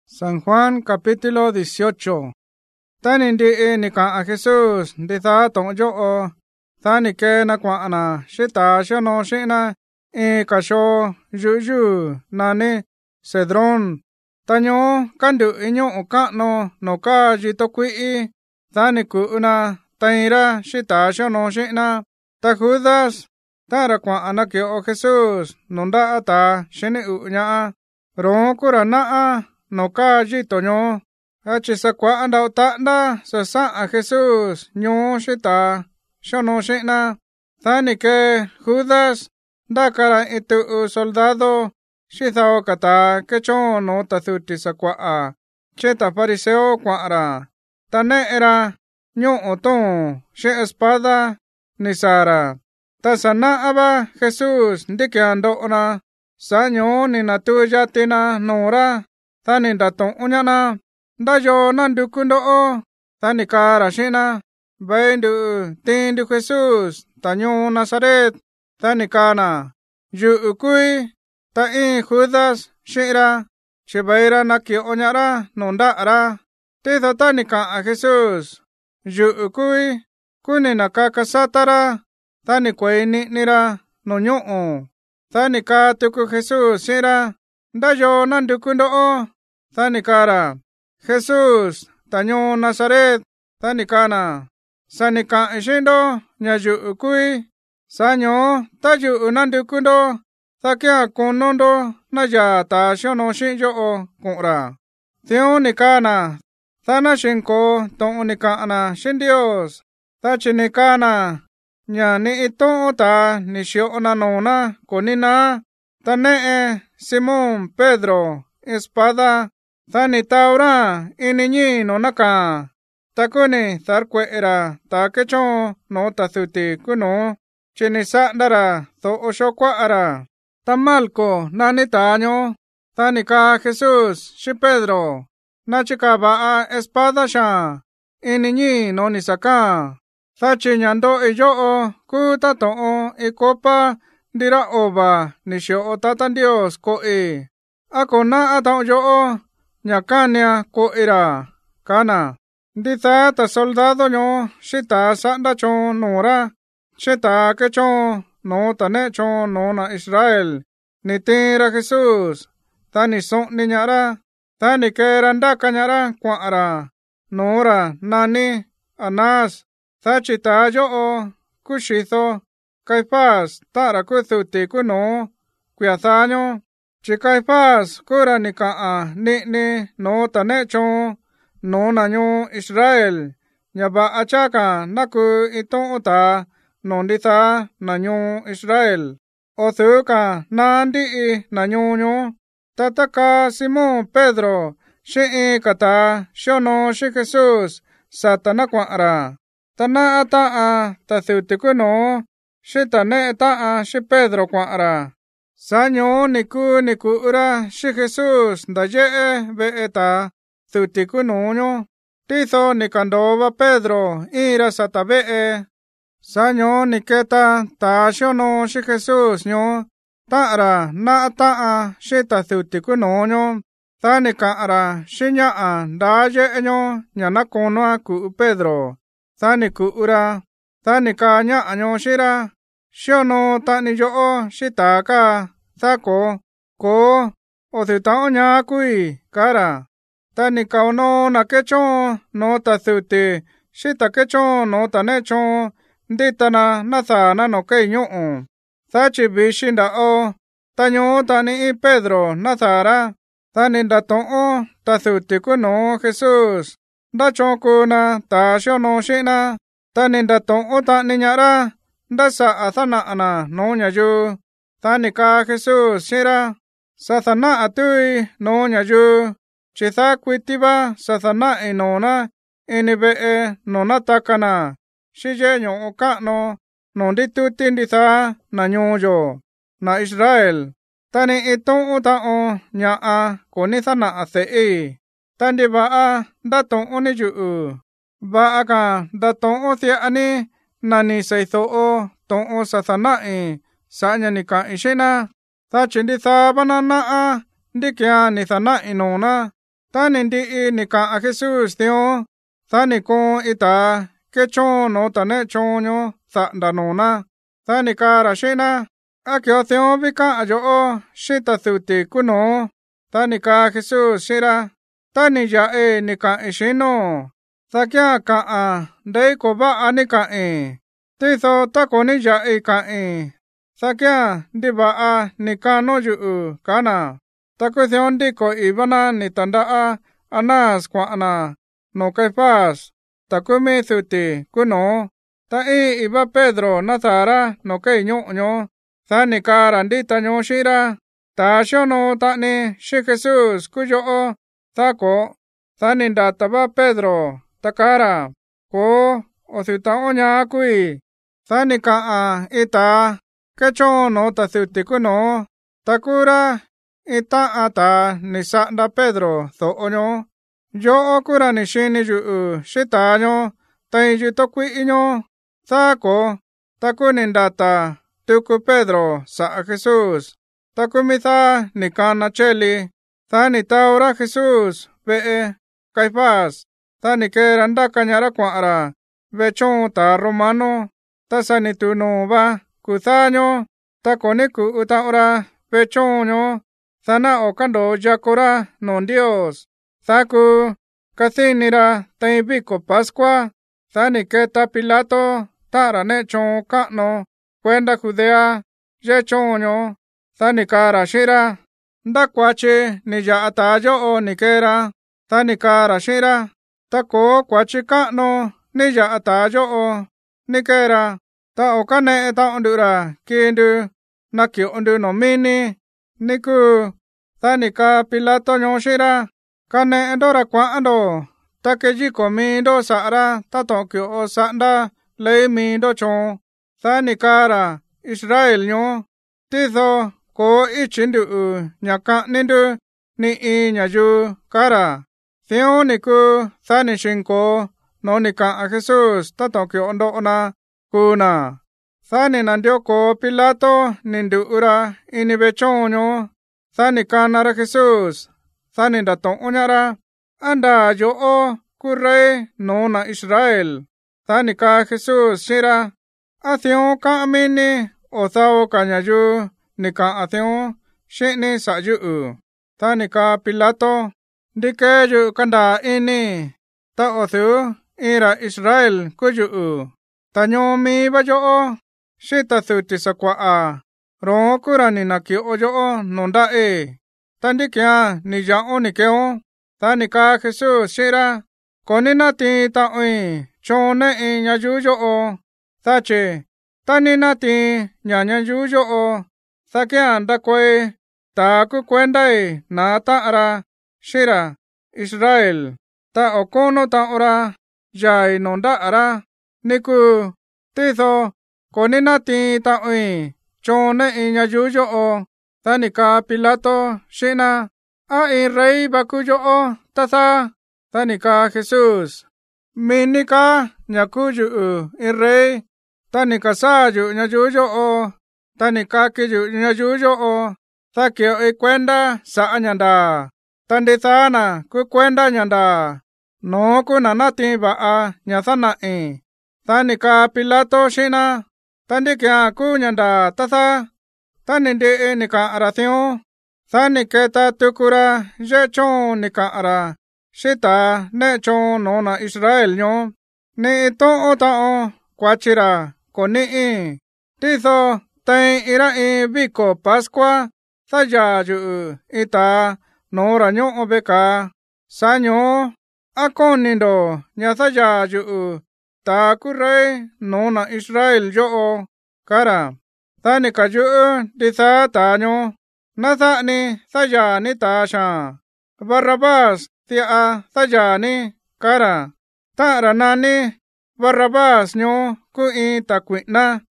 San Juan capítulo 18. Tani ndi ni ka Jesús ndi tha tong jo o tha ni ke na kwa na shita shono shina ka sho yu na ni Cedrón tanyo kandu inyo ka no ka ji to kwi tha ni ku na taira shita shono shina ta Judas tara kwa na ke o Jesús nonda ata shini u nya ro kurana no ka ji to nyo achi sa kwa anda ta na sa a Jesús nyo shita shono shina thani ke Judas da kara itu soldado shithao kata ke cho no ta thuti sa kwa a cheta fariseo kwa ra tane era nyo oton she espada ni sara ta sana aba Jesús ndike ando na sa nyo ni na tu jatina nora thani da tong unyana da yo nandu kundo o thani kara shina baindu tindu Jesús tanyo Nazaret thani kana yu ukui ta Judas shira chibaira na ki onyara nonda ara te thani ka Jesús yu ukui kuni na kakasatara thani kweni nira no nyo o thani ka tuku Jesús shira da yo nandu kundo o thani kara Jesús tanyo Nazaret thani kana sani ka ishindo nyayu ukui sanyo tayu nandu kundo thakia konondo na ya ta shono shinjo o kura theo ni kana thana shinko ton ni kana shin Dios tachi ni kana nya ni ito ta ni shio na nona konina tane Simón Pedro espada thani taura ininyi no naka takuni tharkwe era takecho no tathuti kuno chini sandara tho oshokwa ara tamalko nani taño thani ka Jesús shi Pedro nachika ba espada sha ininyi no nisaka thachi nyando iyo o kuta to o ikopa dira oba nisho tatan Dios ko akona atao yo o nyakania ko ira kana ditha ta soldado nyo shita sanda cho nora shita ke cho no tane cho no na Israel ni tira Jesús tani son ni nyara tani ke randa kanyara kwa ara nora nani Anas thachita yo o kushitho Caifás tara kuthuti kuno kuyathanyo Caifás kura ni ka ni no tane cho no nanyo Israel nyaba achaka naku ito ota nonditha nanyo Israel othuka nandi nanyo nyo tataka Simón Pedro shi kata shono shi Jesús satana kwara tana ata tathuti kuno shi tane ta shi Pedro kwara sanyo niku ura shi Jesús daye beeta thuti kuno titho nikandoba Pedro ira satabe sanyo niketa ta shono shi Jesús nyo taara na ta shita thuti kuno thani kaara shinya daye nyo nyana kono ku Pedro thani ku ura thani ka nya nyo shira shono tani yo shita ka thako ko othuta nya kui kara tani kauno na kecho no tathuti shita kecho no tanecho nditana natha na no keinyo thachi bishinda o tanyo tani Pedro nathara tani ndato o tathuti kuno Jesús ndacho kuna ta shono shina tani ndato o tani nyara ndasa athana ana no nyayu thani ka Jesús shira sathana atui no nyayu chitha kwitiba sathana inona inibe nona takana shiye nyo okano nonditu tinditha na nyoyo na Israel tani ito uta o nya konithana athe tandi ba dato oniyu ba aka dato o thia ani nani saitho o to o sathana sanya nika ishina tha chinditha banana ndikya nithana inona ta nên đi nị cả a Jesus theo ta nị con ita cái chon nó ta nè chon nhó sa đà nô na ta nị cả ra she na a kyo theo vi cả a jo she ta su ti ku no ta nị cả Jesus she ra ta nị ja nị cả she no ta kya ka a dei ko ba a nị cả te so ta ko nị ja ka ta kya đi ba a nị cả no ju ka na ta ko theo đi ko ibana nị tanda a Anas kwa ana no Caifás ta ko me su ti ku no ta iba Pedro na thara no ke nyo ta nị cả ran đi ta nyo shi ra ta sho no ta ni shi Jesus ku jo ta ko ta nị da ta ba Pedro ta kara ko o su ta onya kui ta nị cả a ita ke cho no ta su ti ku no ta ku ra ita ata nị sa da Pedro so onyo yo ku ra nị shi ni ju shi ta nyo tai ju to kui nyo ta ko ta ku nị da ta tu ku Pedro sa Jesus ta ku mi ta nị ka na cheli ta nị ta ora Jesus ve Caifás ta nị ke randa kanyara kwa ra ve chon ta romano ta sa nị tu no ba ku ta nyo ta ko nị ku ta ora ve chon nyo ta na o kando jakora non Dios ta ku ka thi ni ra tai bi ko Pascua ta nị ke ta Pilato ta ra ne chon ka no cuenta Judea ye chon nyo ta nị ka ra shira nda kwa che ni ja ta jo o nị ke ra ta nị ka ra shira ta ko kwa chi ka no ni ja ta jo o ni ke ra ta o ka ne ta ondu ra ki ndu na ki ondu no mini ni ku ta nị ka Pilato nyo shira ka ne ndo ra kwa ando ta ke ji ko mi do sa ra ta to ki o sa nda le mi do chon ta nị ka ra Israel nyo ti tho ko i chin du nya ka ni ndu ni i nya ju ka ra theo nị ku ta nị shin ko no nị cả a Jesus ta to ki ondo na ku na ta nị nan dio ko Pilato nị ndu ura ini be chon nyo ta nị ka na ra Jesus ta nị da to onya ra anda jo o ku re no na Israel ta nị ka Jesus shira a theo ka amini o ta o ka nya ju nị cả a theo she ni sa ju ta nị ka Pilato đi ke ju kanda ini ta o thu ira Israel ku ju ta nyo mi ba jo she ta thu ti sa kwa a ro ku ra ni na ki o jo no nda ta ndi kya ni ja o ni ke o ta nị ka Jesus shira ko ni na ti ta oi cho ne nya ju jo o ta che ta ni na ti nya ju jo o ta kya nda kwe ta ku kwenda na ta ra shira Israel ta okono ta ora jai nonda ara niku ti tho ko ni na ti ta oi cho ne nya ju jo o ta nị ka Pilato shina a rei ba ku jo o ta ta nị ka Jesus mi ni ka nya ku ju rei ta nị ka sa ju nya ju jo o ta nị ka ki ju nya ju jo o ta kyo kwenda sa nyanda ta ndi ta na ku kwenda nyanda no ku na na ti ba a nya sa na ta nị ka Pilato shina ta ndi kya ku nyanda ta ta nị de nị ka ara theo ta nị ke ta tu ku ra je chon nị ka ara she ta ne chon no na Israel nyo ne to o ta o kwa chi ra ko ni ti tho tai ira bi ko Pascua ta ja ju ita no ra nyo o be ka sa nyo a kon ni do nya ta ja ju ta ku re no na Israel jo o kara ta nị ka ju di ta ta nyo na ta ni ta ja ni ta sha Barrabas ti a ta ja ni kara ta ra na ni Barrabas nyo ku ta kwi na